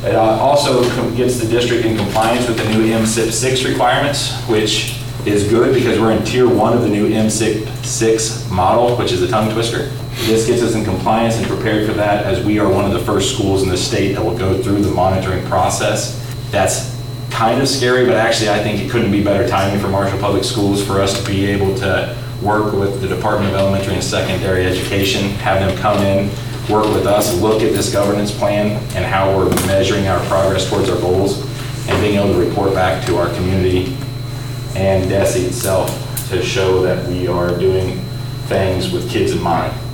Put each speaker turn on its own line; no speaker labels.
It also gets the district in compliance with the new MSIP 6 requirements, which is good because we're in tier 1 of the new MSIP 6 model, which is a tongue twister. This gets us in compliance and prepared for that, as we are one of the first schools in the state that will go through the monitoring process. That's kind of scary, but actually I think it couldn't be better timing for Marshall Public Schools for us to be able to work with the Department of Elementary and Secondary Education, have them come in, work with us, look at this governance plan and how we're measuring our progress towards our goals, and being able to report back to our community and DESE itself to show that we are doing things with kids in mind.